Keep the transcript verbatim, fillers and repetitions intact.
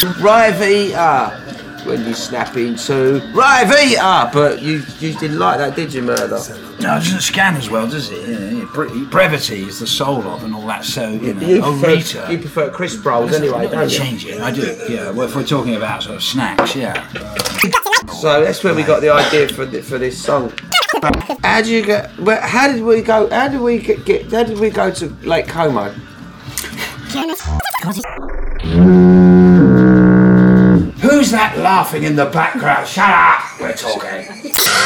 Ryvita. When you snap into Ryvita, but you you didn't like that, did you, Murder? No, it doesn't scan as well, does it? Yeah, yeah. Bre- brevity is the soul of and all that. So you know, you oh, prefer, Rita. you prefer crisp rolls anyway, don't you? Change it. I do. Yeah. Well, if we're talking about sort of snacks, yeah. So that's where we got the idea for the, for this song. How did you get? Well, how did we go? How did we get? get how did we go to Lake Como? Who's that laughing in the background? Shut up! We're talking.